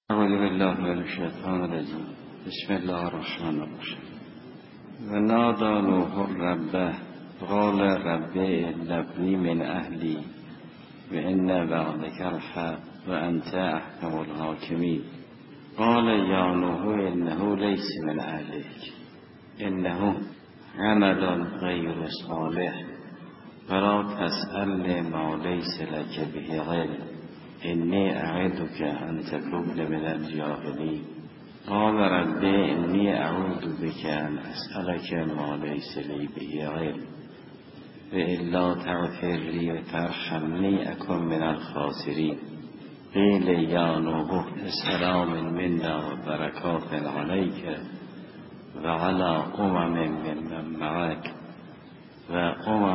اعوذ بالله من الشیطان الرجیم. بسم الله الرحمن الرحیم. و نادى نوح ربه قال رب ابني من اهلی و ان وعدك الحق و انت احکم الحاکمین. قال یا نوح انه لیس من اهلک انه عمل غیر صالح فلا تسألنی ما لیس لك به علم انی اعظک ان تکون من الجاهلین. قال رب انی اعوذ بک ان اسألک ما لیس لی به علم و الا تغفر لی و ترحمنی اکن من الخاسرین. قیل یا نوح سلام منا و برکات علیک و علی من معک و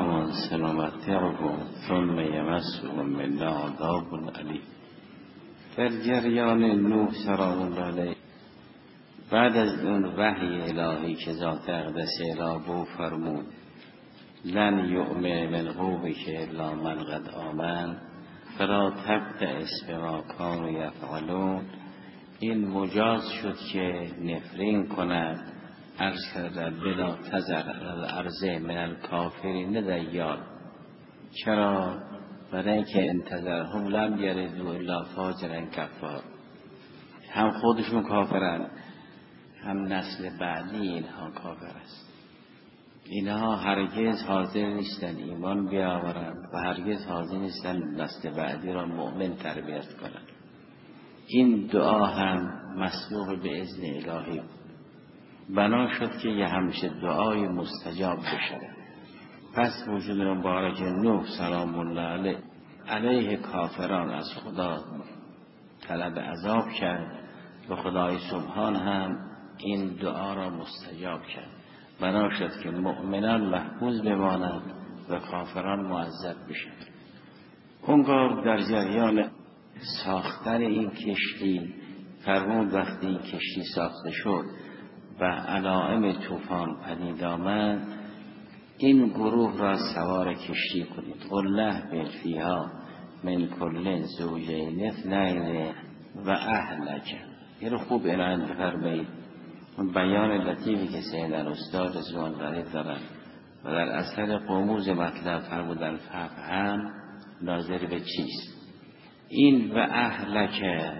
سنمتعهم ثم یمسهم منا عذاب علیم. در جریان نوح سلام الله علیه بعد از اون وحی الهی که ذات اقدس اله بو فرمود لن یؤمن من قومک الا من قد آمن فلا تبتئس بما کانوا یفعلون، این مجاز شد که نفرین کند عرض کرده بلا تذر الارض من الکافرین دیار. چرا؟ برای اینکه انتظرهم لم یردوا الا فاجرا کفار، هم خودشون کافرن هم نسل بعدی اینها کافر است. اینها هرگز حاضر نیستن ایمان بیاورند و هرگز حاضر نیستن نسل بعدی را مؤمن تربیت کنند. این دعا هم مسبوق به اذن الهی بود. بنا شد که یه همیشه دعای مستجاب بشه. پس وجود مبارک نوح سلام الله علیه کافران از خدا طلب عذاب کرد و خدای سبحان هم این دعا را مستجاب کرد. بنا شد که مؤمنان محفوظ بمانند و کافران معذب بشن. اونگاه در جریان ساختن این کشتی فرمود وقتی این کشتی ساخته شد و علائم طوفان پدید آمد این گروه را سوار کشتی کنید. قل احمل فیها من کل زوجین اثنین و اهلک. این رو خوب عنایت فرمایید. اون بیان لطیفی که سیدن استاد رضوان الله دارن و در اثر قموز مطلب فرمودن فهم ناظر به چیست. این و اهلک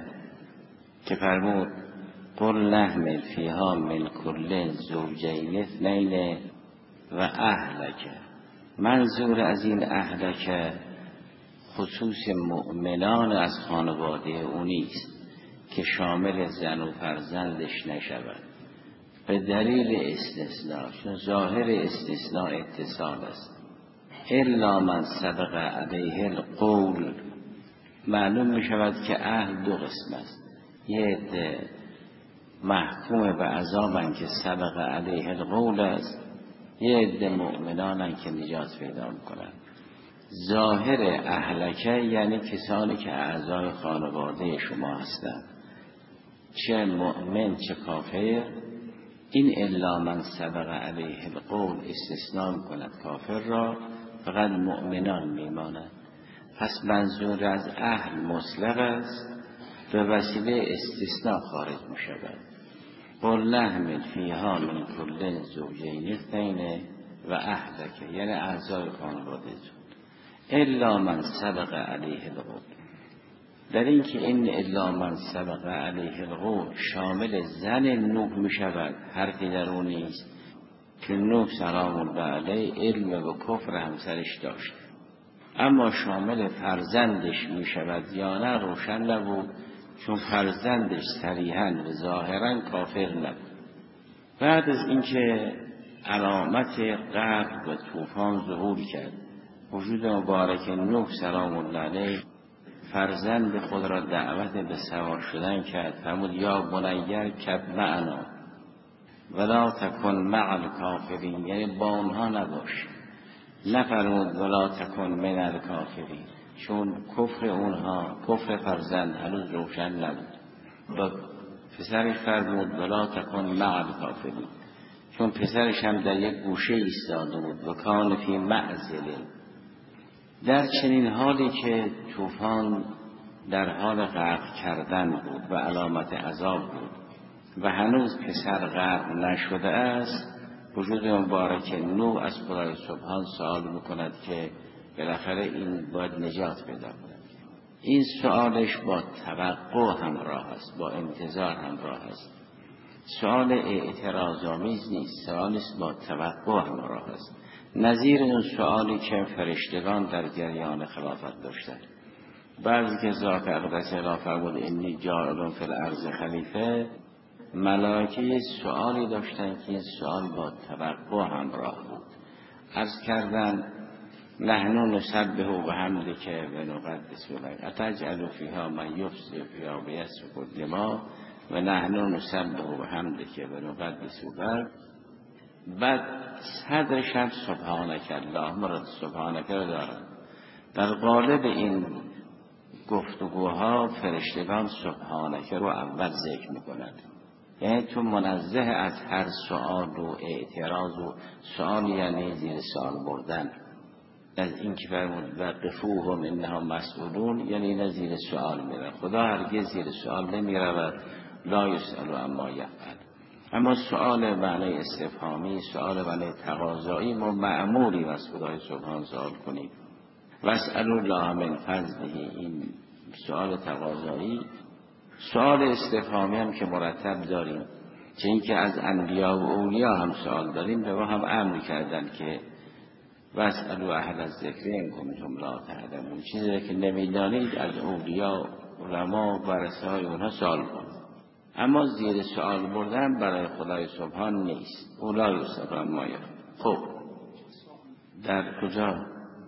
که فرمود قل نحمل فیها من کل زوجین اثنین و اهلک، منظور از این اهلک خصوص مؤمنان از خانواده او نیست که شامل زن و فرزندش نشود به دلیل استثناء، چون ظاهر استثناء اتصال است. الا من سبق علیه القول، معلوم می شود که اهل دو قسم است. یه عده محکوم به عذابن که سبق علیه القول است، یه عده مؤمنانن که نجات پیدا میکنن. ظاهر اهلکه یعنی کسانی که اعضای خانواده شما هستند، چه مؤمن چه کافر. این الا من سبق علیه القول استثناء میکند کافر را، فقط مؤمنان میمانند. پس منظور از اهل مطلق است، به وسیله استثناء خارج میشود. قل نحمل فیها من کل زوجین اثنین و اهلک، یعنی اعضای خانواده الا من سبق علیه القول. در این که این الا من سبق علیه القول شامل زن نوح می شود، حرفی در اون نیست که نوح سلام الله علیه علم و کفر همسرش داشت، اما شامل فرزندش می شود یا نه روشن نبود، چون فرزندش صریحاً و ظاهراً کافر نبود. بعد از اینکه علامت غرق و طوفان ظهور کرد، وجود مبارک نوح سلام الله علیه فرزند خود را دعوت به سوار شدن کرد. فرمود یا بنیر کب معنا ولا تکن مع الکافرین، یعنی با اونها نباش. نفرمود ولا تکن من الکافرین، چون کفر اونها، کفر فرزند هنوز روشن نبود. با پسرش فرمود ولا تکن مع الکافرین، چون پسرش هم در یک گوشه ایستاده بود و کان فی معزل. در چنین حالی که طوفان در حال غرق کردن بود و علامت عذاب بود و هنوز پسر غرق نشده است، وجود مبارک نوح از خدای سبحان سوال میکند که بالاخره این باید نجات پیدا کند. این سوالش با توقع همراه است، با انتظار همراه است. سوال اعتراض‌آمیز نیست، سوالی است با توقع همراه است. نظیر اون سوالی که فرشتگان در جریان خلافت داشتند. بعضی که ذات اقدس اعلی فرمود انی جاعل فی الارض خلیفه، ملائکه سوالی داشتند که این سوال با توقع همراه بود. عرض کردن نحن نسبح بحمدک و نقدس لک اتجعل فیها من یفسد فیها و یسفک الدماء و نحن نسبح بحمدک و نقدس لک. بعد صدرش هم سبحانک اللهم را سبحانک را دارد. در قالب این گفتگوها فرشتگان سبحانک رو اول ذکر میکنند، یعنی تو منزه از هر سؤال و اعتراض و سؤال، یعنی زیر سؤال بردن. از این که فرمود وقفوهم انها مسئولون، یعنی اینا زیر سؤال میرن. خدا هرگز زیر سؤال نمیرود، لا یسأل عما یفعل. اما سؤال معنی استفهامی، سؤال معنی تقاضایی، ما مأموریم از خدای سبحان سؤال کنیم. واسألوا الله من فضله، این سؤال تقاضایی. سؤال استفهامی هم که مرتب داریم، چه اینکه از انبیا و اولیا هم سؤال داریم، به ما هم امر کردن که واسألوا اهل الذکر ان کنتم لا تعلمون، چیزی که نمیدانید از اولیا، علما و ورثه‌های اونها سوال کنید. اما زیر سؤال بردن برای خدای سبحان نیست. اولا یسأل عما یفعل. خب در کجا؟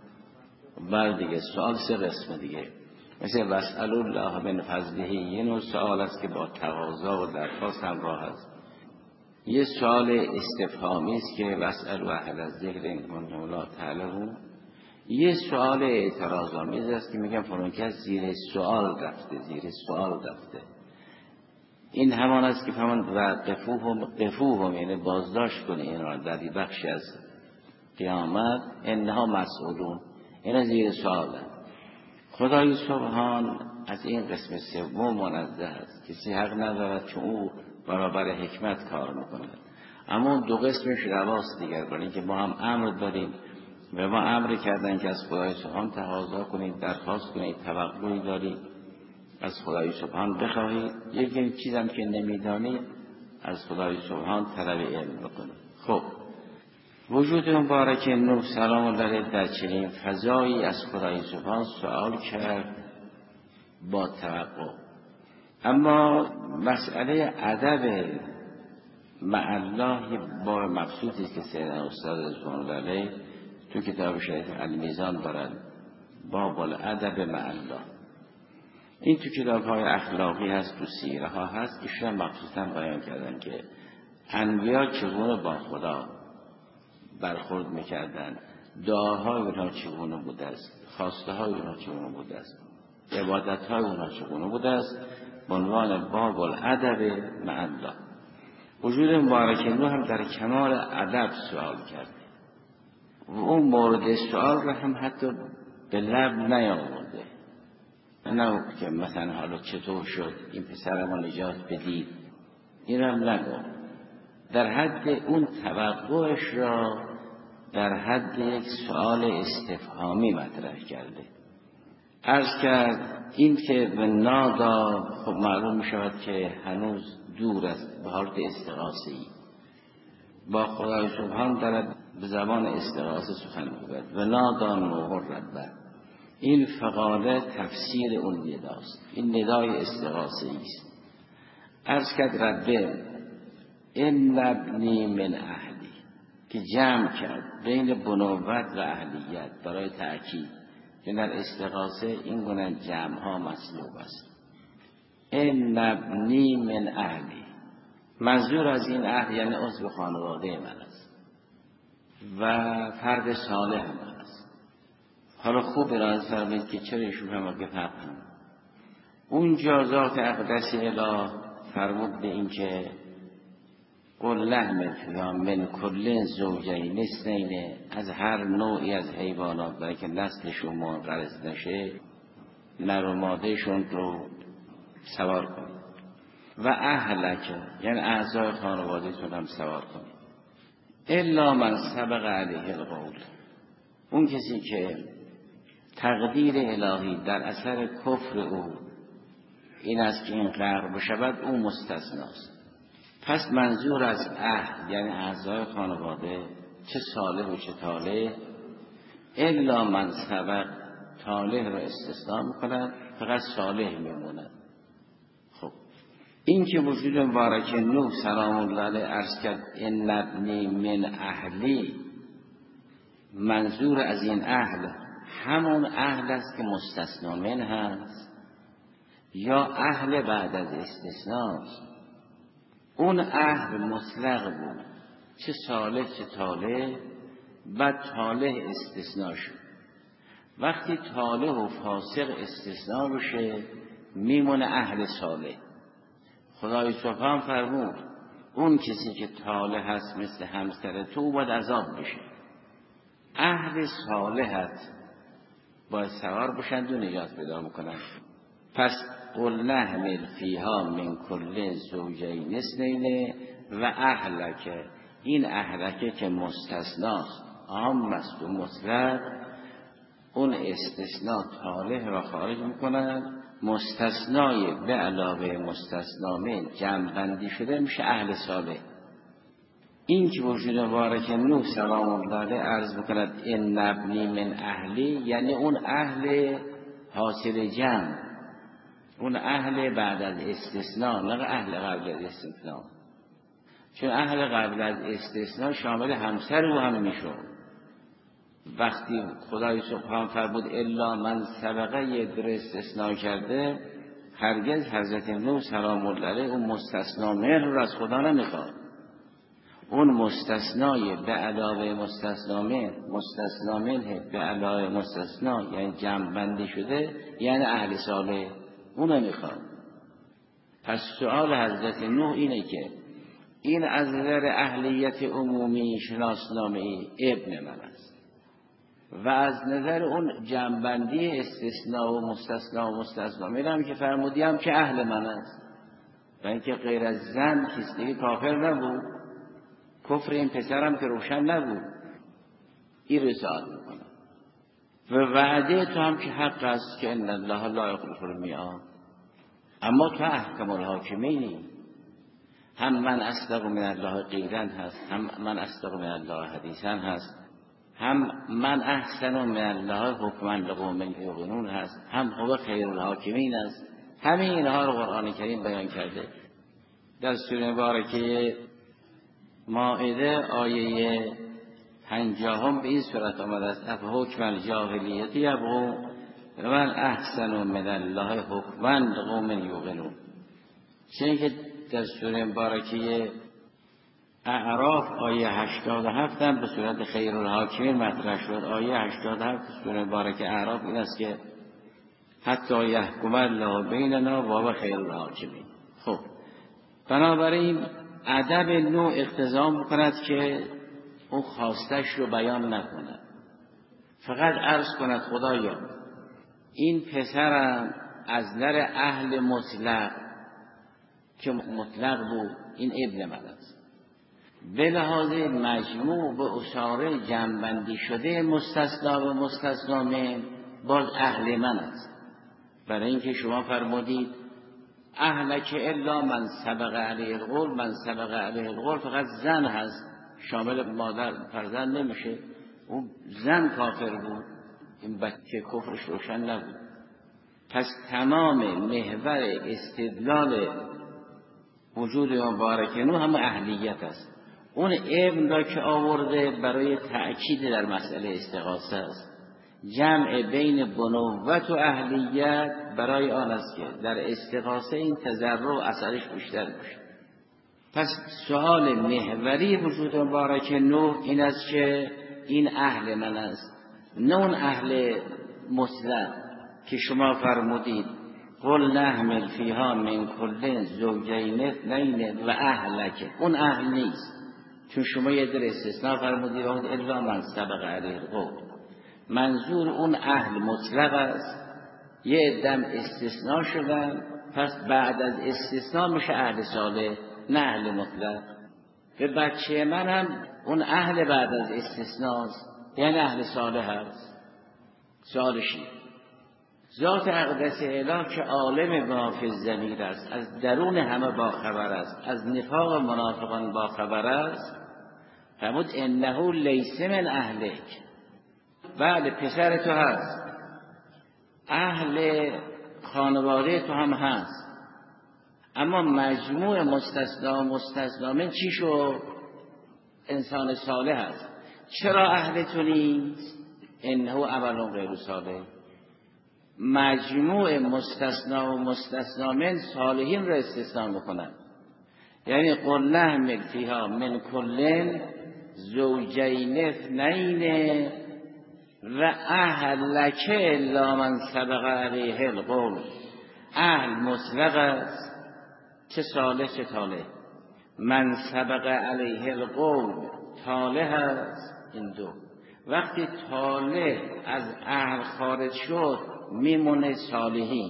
بعد دیگه سؤال سه قسم دیگه، مثل واسألوا الله من فضله، یه نوع سؤال است که با تقاضا و درخواست همراه است. یه سؤال استفهامی است که واسألوا اهل الذکر ان کنتم لا تعلمون. یه سؤال اعتراض آمیز است که میگن فلان کس زیر سؤال رفته، زیر سؤال رفته. این همان است که فرمان وقفوهم، یعنی بازداشت کنه اینا در بخشی از قیامت، انها مسئولون، اینا زیر سؤالن. خدای سبحان از این قسم سوم منزه است، کسی حق ندارد که او برابر حکمت کار میکند. اما دو قسمش رواست دیگر، برای که ما هم امر داریم و ما امر کردن که از خدای سبحان تقاضا کنید، درخواست کنید، توقعی دارید از خدای سبحان بخواهید. یکی چیزم که نمیدانید از خدای سبحان طلب علم بکنید. خب وجود مبارک نوح سلام الله علیه در چنین فضایی از خدای سبحان سوال کرد با توقع. اما مسئله ادب مع الله با مقصودی که سیدنا استاد رضوان الله علیه تو کتاب شریف المیزان دارن، باب الادب مع الله. این تو کتاب‌های اخلاقی هست، تو سیره ها هست. ایشون مخصوصا بیان کردن که انبیا چگونه با خدا برخورد میکردن، دعاهای اونها چگونه بوده است، خواسته های اونها چگونه بوده است، عبادت های اونها چگونه بوده است، به عنوان باب الادب مع الله. وجود مبارک نوح هم در کمال ادب سوال کرده و اون مورد سوال را هم حتی به لب نیاورده، نه که مثلا حالا چطور شد این پسر ما نجات بدید، این هم نگفت. در حد اون توقعش را در حد یک سؤال استفهامی مطرح کرده. عرض کرد این که به نادا، خب معلوم می شود که هنوز دور است، به حالت استغاثه‌ای با خدای سبحان دارد به زبان استغاثه سخن میگوید. و نادا نوح ربه، این فقاله تفسیر اون نداست، این ندای استغاثه‌ای است. عرض کرد ربه ان ابنی من اهلی، که جمع کرد بین بنوت و اهلیت برای تأکید که در استغاثه این گونه جمع ها مطلوب است. ان ابنی من اهلی، منظور از این اهل یعنی عضو خانواده من است و فرد صالح من است. حالا خوب ارائه فرمایید که چرا ایشون هم بفهمن. اونجا ذات اقدس اله فرمود به این که قل لحم فیها من کل زوجین اثنین، از هر نوعی از حیوانات برای که نسلشون منقرض نشه نر و مادهشون رو سوار کنید و اهلک، یعنی اعضای خانوادهتون هم سوار کنید. الا من سبق علیه القول، اون کسی که تقدیر الهی در اثر کفر او این است که این غرق بشود، او مستثناست. پس منظور از اهل یعنی اعضای خانواده، چه صالح و چه طالح، الا من سبق، طالح رو استثناء میکنند، فقط صالح میموند. خب این که وجود مبارک نوح سلام الله علیه عرض کرد ان ابنی من اهلی، منظور از این اهل همون اهل است که مستثنا من هست یا اهل بعد از استثناست؟ اون اهل مطلق بود، چه صالح چه طالح، بعد طالح استثناء شد. وقتی طالح و فاسق استثناء بشه میمونه اهل صالح. خدای سبحان فرمود اون کسی که طالح هست مثل همسر تو باید عذاب بشه، اهل صالحت باید سوار بشند و نجات پیدا میکنند. پس قل نحمل فیها من کل زوجین اثنین و اهلک، این اهلکه که مستثناست، عام است و مطلق، اون استثناء طالح را خارج میکنند، مستثنای به علاوه مستثنامه جمع بندی شده میشه اهل صالح. این که وجود مبارک نوح سلام الله علیه عرض بکند ان ابنی من اهلی، یعنی اون اهل حاصل جمع، اون اهل بعد از استثناء، نه اهل قبل از استثناء، چون اهل قبل از استثناء شامل همسر او هم میشود. وقتی خدای سبحان فرمود الا من سبقه یه در استثناء کرده، هرگز حضرت نوح سلام الله علیه اون مستثنا مهر رو از خدا نمیخواد. اون مستثنای به علاوه مستثنا منه به علاوه مستثنا، یعنی جمع بندی شده، یعنی اهل صالح، اونو میخواد. پس سؤال حضرت نوح اینه که این از نظر اهلیت عمومی شناسنامه ابن من است و از نظر اون جمع‌بندی استثناء و مستثنا میرم که فرمودیم که اهل من است، و اینکه غیر از زن کسی دیگه کافر نبود، کفر این پسرم که روشن نبود، این رسالت میکنم. و وعده تو هم که حق است که ان الله لا یخلف المیعاد، اما تو احکم الحاکمینی، هم من اصدق من الله قیلا هست، هم من اصدق من الله حدیثا هست، هم من احسن من الله حکما لقوم یوقنون هست، هم هو خیر الحاکمین است. همین اینها رو قرآن کریم بیان کرده. در سوره مبارکه مائده آیه 50 به این صورت آمده است افحکم الجاهلیت یبغون و من احسن من الله حکما لقوم یوقنون. چون که در سوره مبارکه اعراف آیه 87 هم به صورت خیر الحاکمین مطرح شد. آیه 87 سوره مبارکه اعراف این است که حتی یحکم الله بیننا و هو خیر الحاکمین. خب بنابراین ادب نوح اقتضا می‌کند که اون خواستش رو بیان نکند، فقط عرض کند خدایا این پسرم از نظر اهل مطلق که مطلق بود این ابن من است، به لحاظ مجموع به اشاره جمع‌بندی شده مستثنا و مستثنا من باز اهل من است. برای اینکه شما فرمودید اهلک الا من سبق علیه القول، من سبق علیه القول فقط زن هست، شامل مادر فرزند نمیشه. اون زن کافر بود، این بچه کفرش روشن نبود. پس تمام محور استدلال وجود مبارک نوح هم اهلیت است. اون ابن را که آورده برای تأکید در مسئله استغاثه است. جمع بین بنوت و اهلیت برای آن است که در استغاثه این تضرع اثرش بیشتر بشه. پس سوال محوری وجود مبارک نوح این است که این اهل من است، نه اون اهل مطلق که شما فرمودید قل نحمل فیها من کل زوجین اثنین و اهلک، اون اهل نیست، چون شما یه در استثناء فرمودید الا من سبق علیه القول. منظور اون اهل مطلق است یه عدم استثناء شدن، پس بعد از استثناء میشه اهل صالح، نه اهل مطلق. به بچه من هم اون اهل بعد از استثناست، یعنی اهل صالح هست. صالحی ذات اقدس اله که عالم ما فی الضمیر است، از درون همه باخبر است، از نفاق منافقان باخبر است. فرمود انه لیس من اهلک. بله پسر تو هست، اهل خانواده تو هم هست، اما مجموع مستثنا و مستثنا من چی شو؟ انسان صالح هست. چرا اهل تو نیست؟ انه عمل غیر صالح. مجموع مستثنا و مستثنا من صالحین را استثنا میکنن. یعنی قل نحمل فیها من کل زوجین اثنین و اهلک الا من سبق علیه القول. اهل مطلق است، چه صالح چه طالح. من سبق علیه القول طالح است. این دو وقتی طالح از اهل خارج شد میمونه صالحین.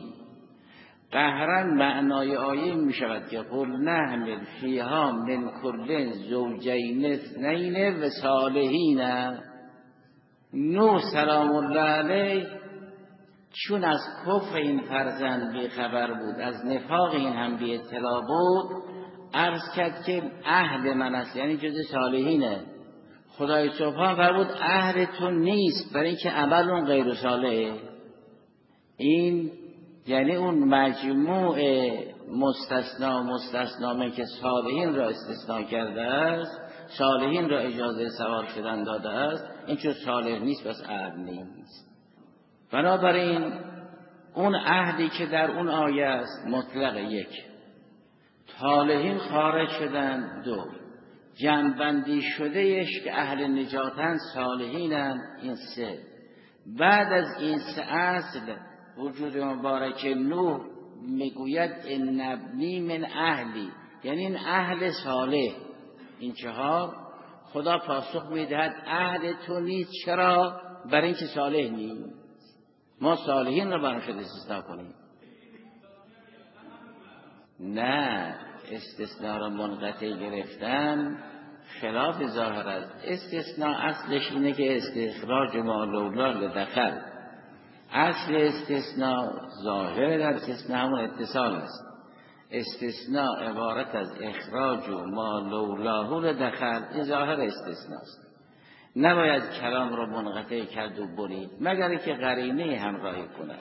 قهرا معنای آیه می شود که قل نحمل فیها من کل زوجین اثنین و صالحین. نوح سلام الله علیه چون از کفر این فرزند بی خبر بود، از نفاق این هم بی اطلاع بود، عرض کرد که اهل من است، یعنی جز صالحینه. خدای سبحان فرمود اهل تو نیست، برای اینکه عمل اون غیر صالحه. این یعنی اون مجموع مستثنا مستثنا که صالحین را استثناء کرده است، صالحین را اجازه سوار شدن داده است، این چون صالح نیست پس اهل نیست. بنابراین اون عهدی که در اون آیه است مطلق یک، طالحین خارج شدن دو، جمع‌بندی شدهش که اهل نجاتن صالحینن این سه. بعد از این سه اصل وجود مبارک نوح میگوید ان ابنی من اهلی، یعنی این اهل صالح. این چهار خدا پاسخ میدهد اهل تو نیست. چرا؟ برای اینکه صالح نیست. ما صالحین رو برای شد استثناء کنیم. نه، استثناء رو منقطع گرفتن خلاف ظاهر است. استثناء اصلش اینه که استخراج ما لولا لدخل. اصل استثناء ظاهر در استثناء همون اتصال است. استثناء عبارت از اخراج ما لولاه لدخل، این ظاهر استثناء است. نباید کلام رو منقطع کرد و برید مگر که قرینه همراهی کند.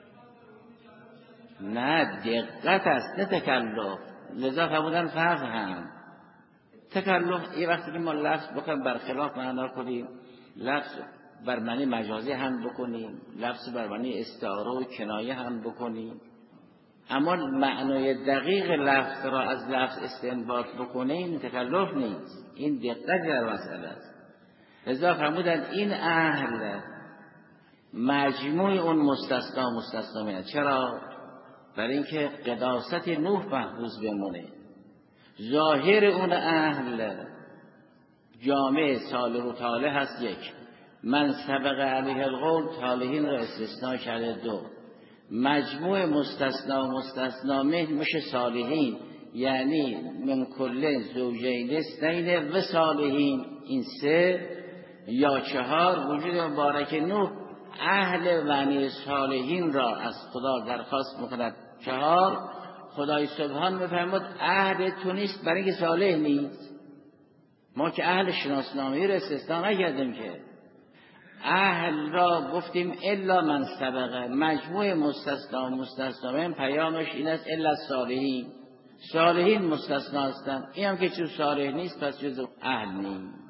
نه، دقت است، نه تکلف. لذا فرمودن فهم. تکلف یه وقتی که ما لفظ بکنیم برخلاف معنا کنیم، لفظ بر معنی مجازی هم بکنیم، لفظ بر معنی استعاره و کنایه هم بکنیم، اما معنای دقیق لفظ را از لفظ استنباط بکنیم تکلف نیست. این دقت در مسئله است. لذا فرمودن این اهل مجموع اون مستثنا میاد. چرا؟ برای اینکه قداست نوح محفوظ بمونه. ظاهر اون اهل جامع صالح و طالح هست یک، من سبق علیه القول طالحین را استثناء کرده دو، مجموع مستثنا و مستثنا میشه صالحین، یعنی من کل زوجین اثنین و صالحین. این سه یا چهار وجود مبارک نوح اهل معنی صالحین را از خدا درخواست میکند. چهار، خدای سبحان میفرمود اهل تو نیست برای اینکه صالح نیست. ما که اهل شناسنامه‌ای را استثناء نکردیم که، اهل را گفتیم الا من سبقه. مجموع مستثنا و مستثنا من پیامش این است الا صالحین. صالحین مستثنا هستند. این هم که چون صالح نیست پس جز اهل نیست.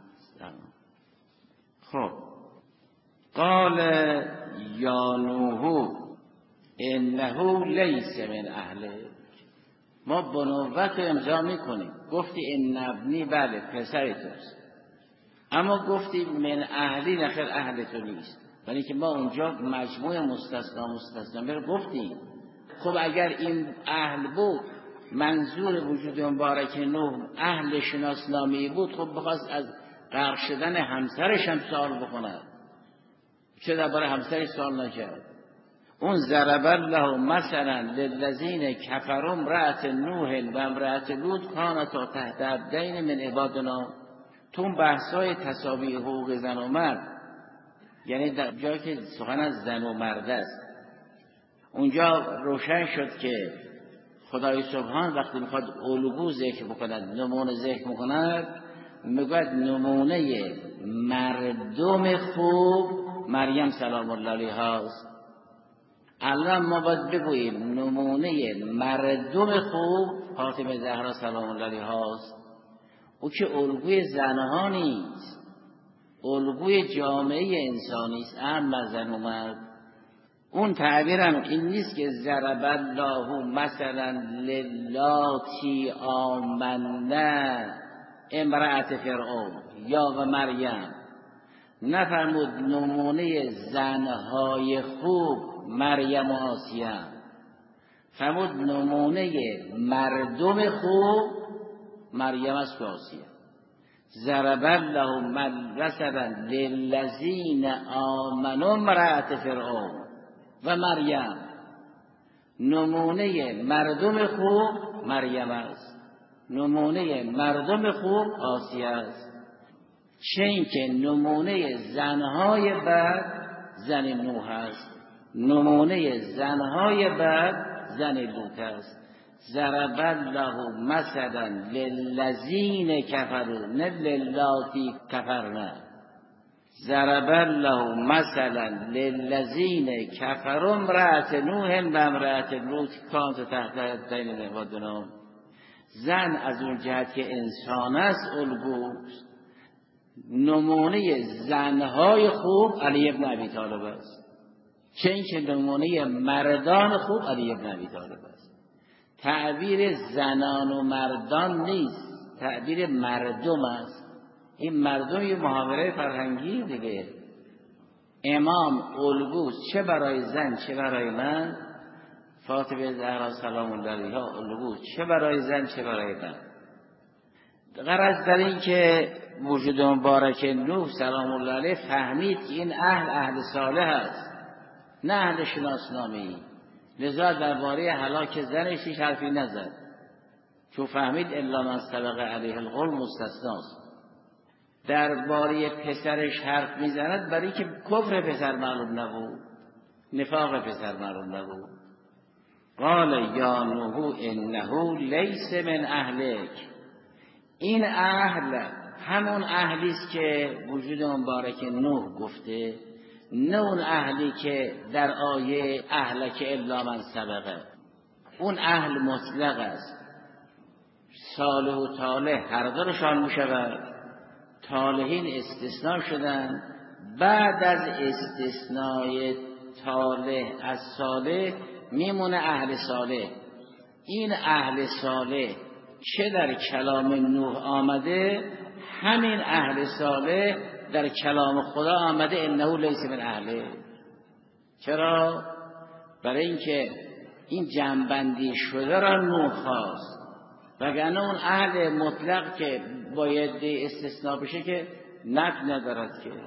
خب قال یا نوح انه لیس من اهله. ما بنوت امضا میکنیم. گفتی ان ابنی، بله پسر توست، اما گفتی من اهلی، نخیر اهل تو نیست. ولی که ما اونجا مجموع مستثنا رو گفتیم. خب اگر این اهل بود، منظور وجود مبارک نوح اهل شناسنامی بود، خب بخواست از غرق شدن همسرش هم سوال بکند. چه درباره همسرش سوال نکرد؟ اون ضرب الله مثلا للذین کفروا امرأة نوح و امرأة لوط کانتا تحت عبدین من عبادنا. تو اون بحثای تساوی حقوق زن و مرد، یعنی در جایی که سخن از زن و مرد است، اونجا روشن شد که خدای سبحان وقتی میخواد الگو ذکر بکند، نمونه ذکر بکند، میگوید نمونه مردم خوب مریم سلام الله علیها است. الان ما باید بگوییم نمونه مردم خوب فاطمه زهرا سلام الله علیها است. او که الگوی زنها نیست، الگوی جامعه انسانی است، اما زن و مرد. اون تعبیرم این نیست که ضرب الله مثلا للاتی آمنه امرأة فرعون یا و مریم. نفرمود نمونه زنهای خوب مریم و آسیه، فرمود نمونه مردم خوب مریم است و آسیه. ضرب الله مثلا للذین آمنوا امرأة فرعون و مریم. نمونه مردم خوب مریم است، نمونه مردم خوب آسیه است. چه این که نمونه زنهای بد زن نوح است، نمونه زنهای بد زن لوط است. ضرب الله مثلا للذین کفروا نه للاتی کفرنا. ضرب الله مثلا للذین کفروا امرأة نوح و امرأة لوط کانتا تحت عبدین من عبادنا. زن از اون جهت که انسان است الگوست. نمونه زنهای خوب علی ابن ابی طالب است، چه اینکه نمونه مردان خوب علی ابن ابی طالب است. تعبیر زنان و مردان نیست، تعبیر مردم است. این مردم یه محاوره فرهنگی دیگه. امام الگوست، چه برای زن چه برای من. فاطمه زهرا سلام الله علیها الگوست، چه برای زن چه برای من. غرض در این که وجود مبارک نوح سلام الله علیه فهمید که این اهل صالح است، نه اهل شناسنامه‌ای. لذا درباره هلاک زنش هیچ حرفی نزد، چون فهمید الا من سبق علیه القول مستثناست. درباره پسرش حرف میزند برای که کفر پسر معلوم نبود، نفاق پسر معلوم نبود. قال یا نوح انه لیس من اهلک. این اهل همون اهلی است که وجود مبارک نوح گفته، نه اون اهلی که در آیه اهلک الا من سبقه. اون اهل مطلق است. صالح و طالح هر دوشان میشود. طالحین استثناء شدن. بعد از استثنای طالح از صالح میمونه اهل صالح. این اهل صالح چه در کلام نوح آمده، همین اهل صالح در کلام خدا آمده انه لیس من اهله. چرا؟ برای اینکه این جمع‌بندی شده را نوح خواست، وگرنه اون اهل مطلق که باید استثناء بشه که نفی ندارد که.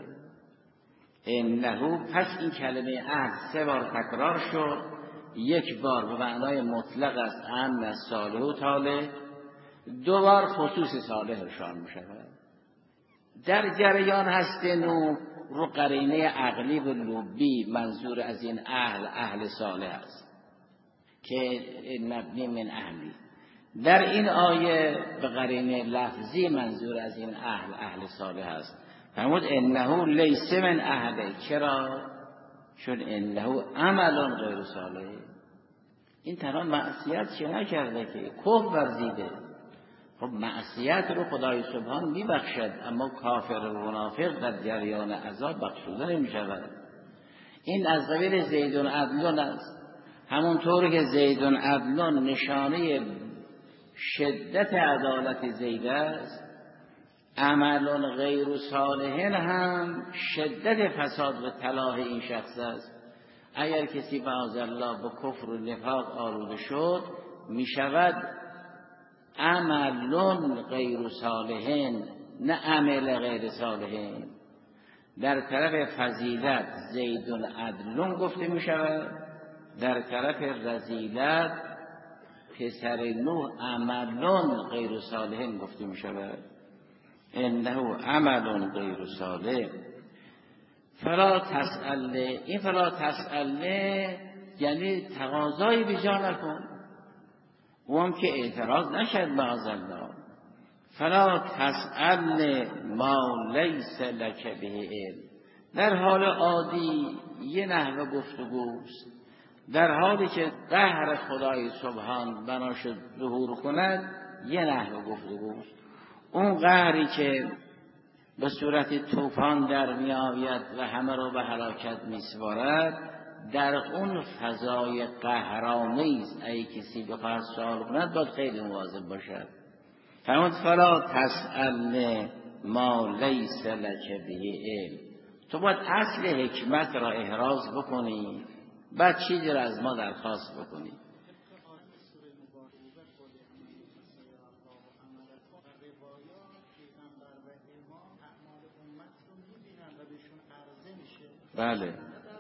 انه، پس این کلمه اهل 3 بار تکرار شد. 1 بار به معنای مطلق است، ام صالح و طالح. 2 بار خصوص صالح ارشاد می شود. در جریان هست نوح رو قرینه عقلی و لبی منظور از این اهل صالح است که مبنی من اهلی. در این آیه به قرینه لفظی منظور از این اهل صالح است. فرمود انه لیس من اهله. چرا؟ چون انه عمل غیر صالح. این تنها معصیت چه نکرده که کفر ورزیده. خب معصیت رو خدای سبحان میبخشد، اما کافر و منافق در جریان عذاب بخشوده نمیشود. این از قبیل زیدون عدلون است. همونطور که زیدون عدلون نشانه شدت عدالت زید است، عمل غیر صالح هم شدت فساد و تلاح این شخص است. اگر کسی معاذالله به کفر و نفاق آلوده شد، می شود عمل غیر صالح، نه عمل غیر صالح. در طرف فضیلت زیدون عدلون گفته می شود، در طرف رذیلت پسر نوح عملون غیر صالح گفته می شود. انه عمل غیر صالح فلا تسأل. این فلا تسأل یعنی تقاضایی به جا نکن، اون که اعتراض نشد معاذالله. فلا تسأل ما لیس لک به علم. در حال عادی یه نحوه گفتگوست، در حالی که قهر خدای سبحان بناش ظهور کند یه نحوه گفتگوست. اون قهری که به صورت طوفان در می آید و همه رو به هلاکت می سپارد، در اون فضای قهرآمیز ای کسی بخواهد سوال کند باید خیلی مواظب باشد. فرمود فلا تسأل ما لیس لک به علم. تو باید اصل حکمت را احراز بکنی، بعد چیزی را از ما درخواست بکنی. بله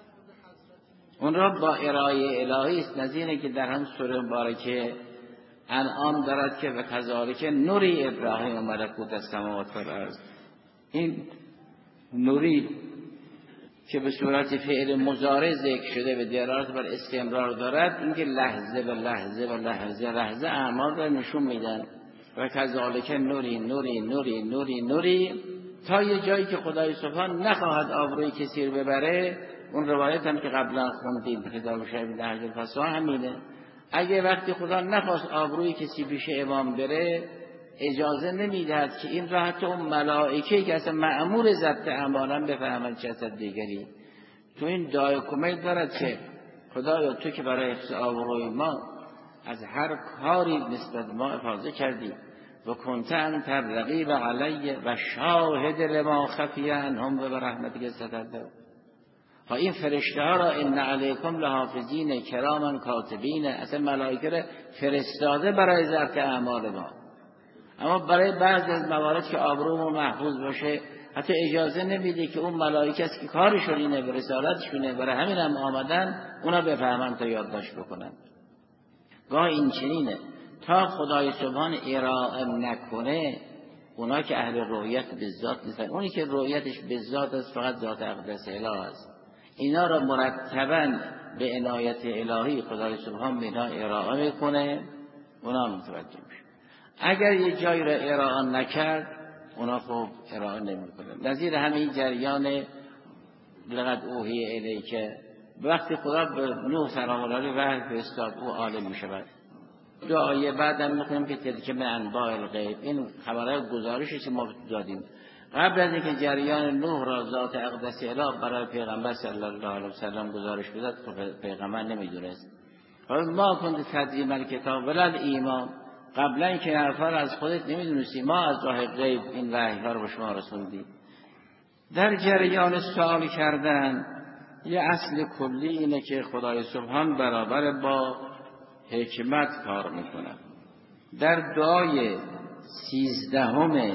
اون را با ارائه الهی است، نظیره که در هم سوره مبارکه انعام دارد که و کذالک نوری ابراهیم ملکوت السماوات والارض. این نوری که به صورت فعل مضارع ذکر شده به دلالت بر استمرار دارد، این که لحظه به لحظه و لحظه اعمال را نشون میدن. و کذالک نوری نوری نوری نوری نوری تا یه جایی که خدای سبحان نخواهد آبروی کسی رو ببره. اون روایت هم که قبلا خوندیم کتاب شریف نهج الفصاحه همینه. اگه وقتی خدا نخواست آبروی کسی پیش امام بره، اجازه نمیدهد که این را حتی اون ملائکه که اصلا مأمور ضبط اعمالن بفهمن چه اصلا دیگری. تو این دعای کمیل دارد که خدایا تو که برای حفظ آبروی ما از هر کاری نسبت ما حفاظت کردی و کنت انت الرقیب علی و شاهد لما خفی عنهم و برحمتک سترته. ها این فرشته ها را ان علیکم لحافظین کراما کاتبین، اصلا ملائکه را فرستاده برای ضبط اعمال ما. اما برای بعضی از موارد که آبرومون محفوظ باشه حتی اجازه نمیده که اون ملائکه است که کارشون اینه و رسالتشونه، برای همین هم آمدن اونا بفهمن تا یادداشت بکنن. گاه این چنینه تا خدای سبحان ارائه نکنه اونا که اهل رؤیت به ذات نیستن، اونی که رؤیتش به ذات است فقط ذات اقدس اله است. اینا را مرتباً به عنایت الهی خدای سبحان به اینا ارائه میکنه، اونا متوجه میشه. اگر یه جایی را ارائه نکرد اونا خوب ارائه نمیکنه. نظیر همین جریان لقد اوحی الیک، وقتی خدا به نوح سلام الله علیه وحی فرستاد او عالم میشود. دعای بعدم میخونیم که تلک من انباء الغیب، این خبرهای گزارشی که ما دادیم قبل از اینکه جریان نوح را ذات اقدس اله برای پیغمبر صلی الله علیه و سلم گزارش بداد که پیغمبر نمیدونست. ما کنت تدری من کتاب ولل ایمان، قبلا اینکه حرفا را از خودت نمیدونستی، ما از راه غیب این وحی ها رو به شما رسوندیم. در جریان سوال کردن یه اصل کلی اینه که خدای سبحان برابر با حکمت کار میکنه. در دعای 13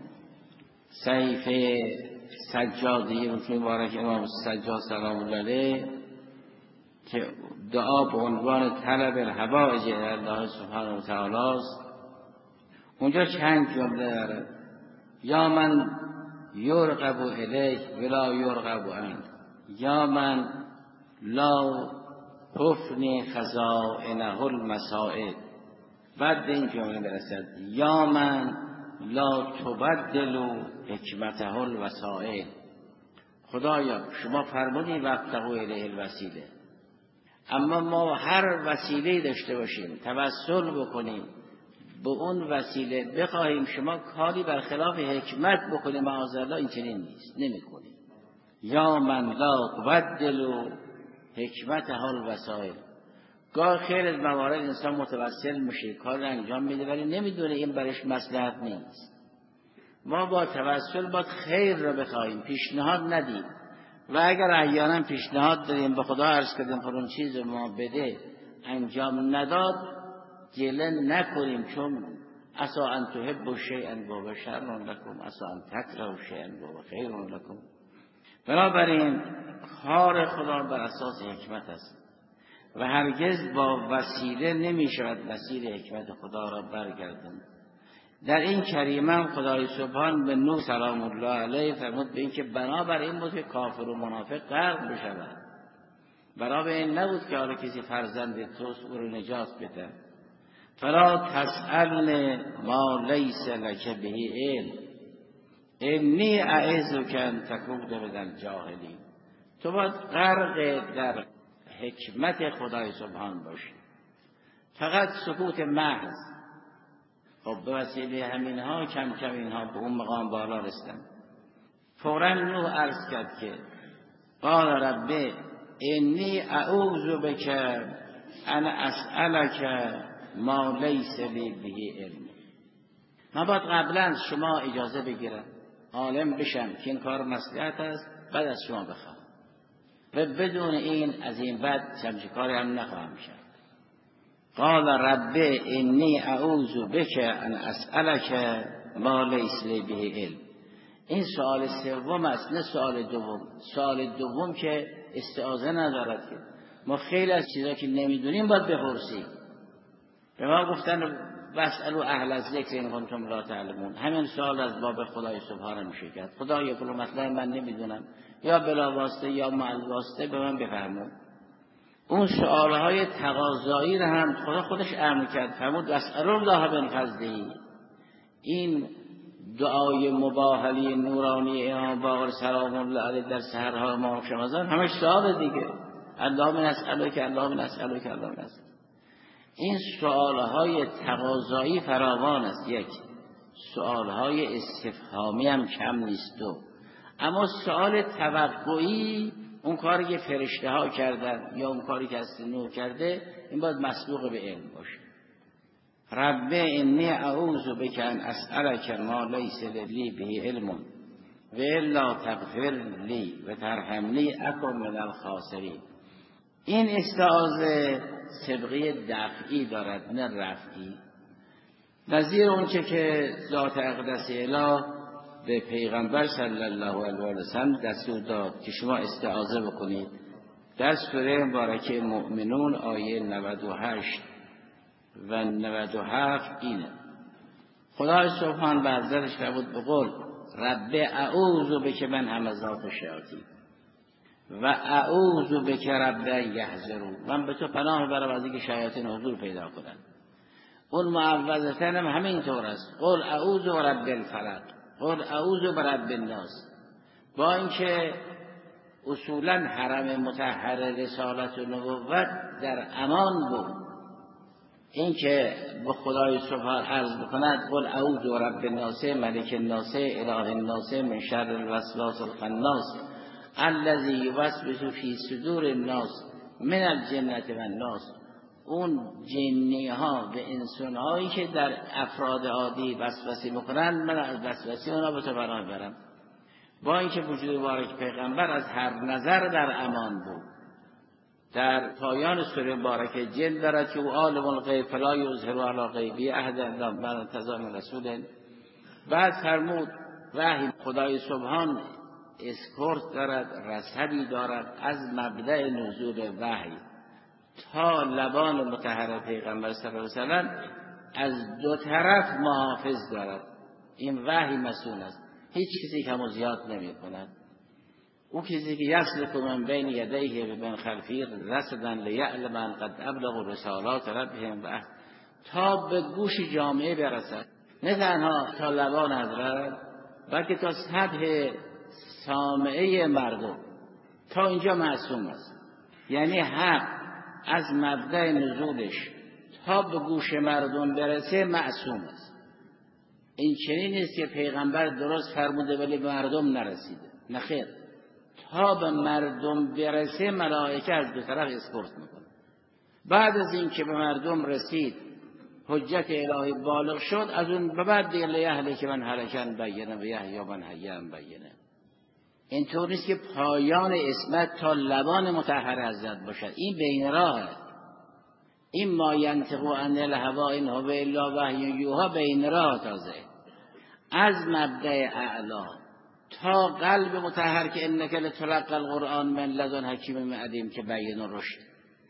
صحیفه سجادی مبارک امام سجاد سلام الله علیه که دعا به عنوان طلب الحوائج الله سبحانه و تعالی است، اونجا چند جمله داره. یا من یرغب الیک ولا یرغب عنک، یا من لا تفنی خزائنه المسائل. بعد این جمله برسد یا من لا تبدل حکمته الوسائل. خدایا شما فرمودی وابتغوا الیه الوسیله، اما ما هر وسیله داشته باشیم توسل بکنیم به اون وسیله بخواهیم شما کاری برخلاف حکمت بکنیم معاذالله، این چنین نیست، نمی‌کنیم. یا من لا تبدل حکمته الوسائل. گاه خیر از موارد انسان متوسل میشه کار انجام میده ولی نمیدونه این برش مصلحت نیست. ما با توسل باید خیر را بخواهیم، پیشنهاد ندیم. و اگر احیانا پیشنهاد داریم به خدا عرض کردیم فلان چیز ما بده انجام نداد، گله نکنیم، چون عسى ان تحبوا شیئا وهو شر لكم عسى ان تکرهوا شیئا وهو خیر لكم. بنابراین کار خدا بر اساس حکمت است و هرگز با وسیله نمی شود مسیر حکمت خدا را برگردند. در این کریمه خدای سبحان به نوح سلام الله علیه فرمود به این که بنابر این بود که کافر و منافق غرق بشود، بنابر این نبود که حالا کسی فرزند توست او رو نجات بده. فلا تسألن ما لیس لک به علم انی اعظک ان تکون من الجاهلین. تو باید غرق در حکمت خدای سبحان باشی، فقط سکوت محض. خب به وسیله همینها کم کم اینها به اون مقام بالا رسیدن. فوراً نوح عرض کرد که قال رب انی اعوذ بک ان اسألک ما لیس لی به علم. من باید قبلا از شما اجازه بگیرم، عالم بشم که این کار مصلحت است، بعد از شما بخوام و بدون این از این بعد چمچه کاری هم نخواهم کرد. قال رب انی اعوذ بک ان اسألک ما لیس لی به علم. این سوال سوم است، نه سوال دوم. سوال دوم که استعاذه ندارد که ما خیلی از چیزا که نمیدونیم باید بپرسیم. به ما گفتن واسألوا اهل الذکر ان کنتم لا تعلمون. همین سوال از باب خدای سبحانه میشه کرد. خدا یک مطلب من نمیدونم، یا بلا واسطه یا مع واسطه به من بفرمون. اون سوالهای تقاضایی رو هم خدا خودش امر کرد، فرمود واسألوا الله من فضله. این دعای مباهلی نورانی امام باقر سلام الله علیه در سحرها ماه رمضان همش سوال دیگه. اللهم نسألک اللهم نسألک اللهم نسألک. این سوالهای تقاضایی فراوان است. یک سوالهای استفهامی هم کم نیست. دو اما سوال توقعی، اون کاری که فرشته ها کردن یا اون کاری که از نوح کرده، این باید مسبوق به علم باشه. رب انی اعوذ بک ان اسألک ما لیس لی به علم و الا تغفر لی و ترحمنی اکن من الخاسرین. این استعاذه سبقه دفعی دارد نه رفعی، نظیر اونچه که ذات اقدس اله به پیغمبر صلی الله علیه و سلم دستور داد که شما استعاذه بکنید. در سوره مبارکه مؤمنون آیه 98 و 97 اینه. خدای سبحان برزرش فرمود به قول رب اعوذ بک من همزات الشیاطین و اعوذ بک رب یحضرون. من به تو پناه میبرم از اینکه شیاطین حضور پیدا کنند. اون معوذتن هم همینطور است. قل اعوذ برب الفلق، قل اعوذ برب الناس. با اینکه اصولا حرم مطهر رسالت و نبوت در امان بود، این که به خدای سبحان عرض بکند قل اعوذ برب الناس ملک الناس اله الناس من شر الوسواس الخناس الذی یوسوس فی صدور الناس من الجنة والناس. اون جنی ها و انسان هایی که در افراد عادی وسوسه میکنند، من از وسوسه اونا به تو پناه برم. با اینکه وجود مبارک پیغمبر از هر نظر در امان بود. در پایان سوره مبارکه جن دارد که او عالم الغیب فلا یظهر علی غیبه احدا الا من ارتضی من رسول. بعد فرمود وحی خدای سبحان اسکورت دارد، رصدی دارد از مبدأ نزول وحی تا لبان مطهر پیغمبر صلی الله علیه و سلم، از دو طرف محافظ دارد. این وحی مسئول است، هیچ کسی کم و زیاد نمی کند. او کسی که یسلک من بین یدیه و بین خلفیه رصدا لیعلم ان قد ابلغوا رسالات ربهم و تا به گوش جامعه برسد، نه تنها تا لبان حضرت بلکه تا سطح سامعه مردم. تا اینجا معصوم است. یعنی حق از مبدأ نزولش تا به گوش مردم برسه معصوم است. این چنین نیست که پیغمبر درست فرموده ولی به مردم نرسیده. نه خیر، تا به مردم برسه ملائکه از دو طرف اسکورت میکنه. بعد از این که به مردم رسید، حجت الهی بالغ شد، از اون به بعد دیگه لیهلک من هلکن بینه و یحیی من حیّا بینه. اینطور نیست که پایان اسمت تا لبان مطهر حضرت باشد. این بین راهه. این ما ینطق عن الهوی ان هو الا وحی یوحی بین راه تازه. از مبدأ اعلا تا قلب مطهر که انک لتلقی القرآن من لدن حکیم علیم که بیان رشد.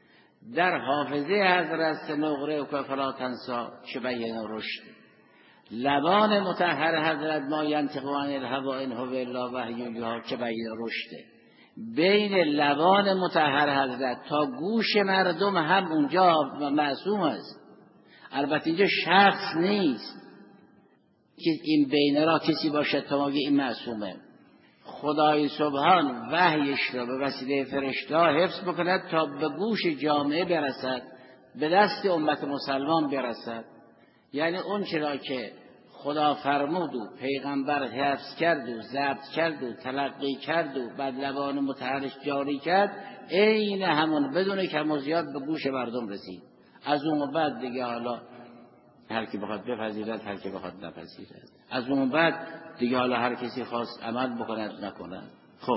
در حافظه حضرت سنقرئک فلا تنسی چه بیان رشد. لبان مطهر حضرت ما ینطق عن الهوی ان هو الا وحی یوحی چه بیان رشده. بین لبان مطهر حضرت تا گوش مردم هم اونجا معصوم است. البته اینجا شخص نیست که این بین را کسی باشه تا ما این معصومه. خدای سبحان وحیش را به وسیله فرشته حفظ بکند تا به گوش جامعه برسد، به دست امت مسلمان برسد. یعنی اون چرا که خدا فرمود و پیغمبر حفظ کرد و ضبط کرد و تلقی کرد و بعد لبان مطهرش جاری کرد، عین همون بدون کم و زیاد به گوش مردم رسید. از اون بعد دیگه حالا هر کی بخواد بپذیرد، هر کی بخواد نپذیرد. از اون بعد دیگه حالا هر کسی خواست عمل بکند نکند. خب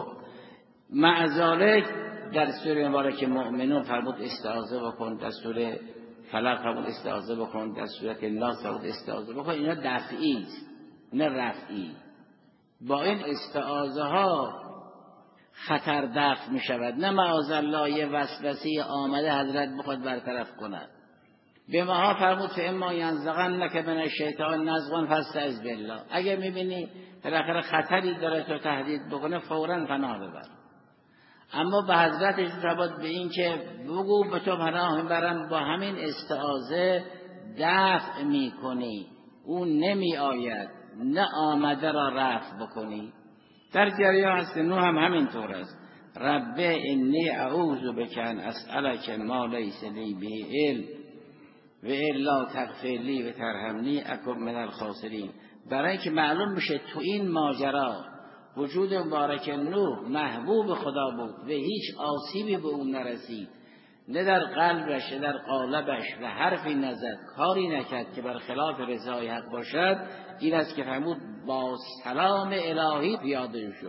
معذالک در سوره مبارک مؤمنون فرمود استعاذه بکن، در سوره فلق فرمود استعاذه بکن، در سوره الناس فرمود استعاذه بکن. اینا دفعی است نه رفعی. با این استعاذه ها خطر دفع می شود، نه معاذالله یه وسوسه آمده حضرت بخواد برطرف کند. به ماها فرمود فاما ینزغنک من الشیطان نزغ فاستعذ بالله. اگه میبینی بالاخره خطری داره تو تهدید بکنه فوراً پناه ببر. اما به حضرتش ثبات به این که بگو به تو پناه میبرم، با همین استعاذه دفع میکنی، اون نمی آید، نه آمده را رفع بکنی. در جریان هست نوح هم همینطور است. رب انی اعوذ بک ان اسألک ما لیس لی به علم و الا تغفر لی و ترحمنی اکن من الخاسرین. برای اینکه معلوم بشه تو این ماجرا وجود مبارک نوح محبوب خدا بود و هیچ آسیبی به اون نرسید، نه در قلبش نه در قالبش و حرفی نزد، کاری نکرد که بر خلاف رضای حق باشد. این است که فرمود با سلام الهی پیاده شو.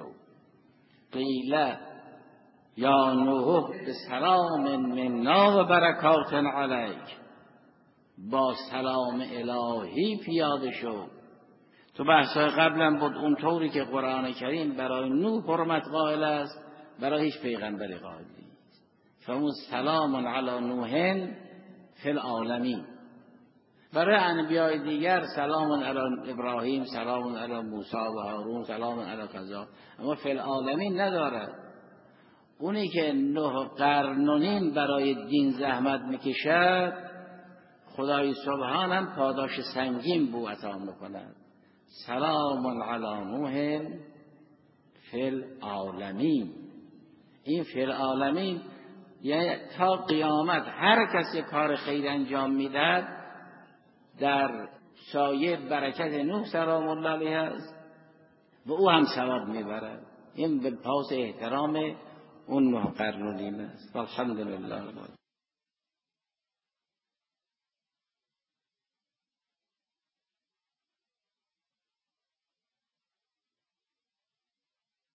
قیل یا نوح بسلام منا و برکات علیک. با سلام الهی پیاده شو. تو بحثای قبلا بود اونطوری که قرآن کریم برای نوح حرمت قائل است، برای هیچ پیغمبری قائل نیست. فرمود سلام علی نوح فی العالمین. برای انبیاء دیگر سلام علی ابراهیم، سلام علی موسی و هارون، سلام علی کذا، اما فی العالمین ندارد. اونی که 9 قرن و نیم برای دین زحمت میکشد، خدای سبحان هم پاداش سنگین بو عطا میکند. سلام علی نوح فی العالمین. این فی العالمین یعنی تا قیامت هر کسی کار خیر انجام میدهد در سایه برکت نوح سلام الله علیه است و او هم ثواب میبرد. این به پاس احترام اون 9 قرن و نیم است. الحمدلله.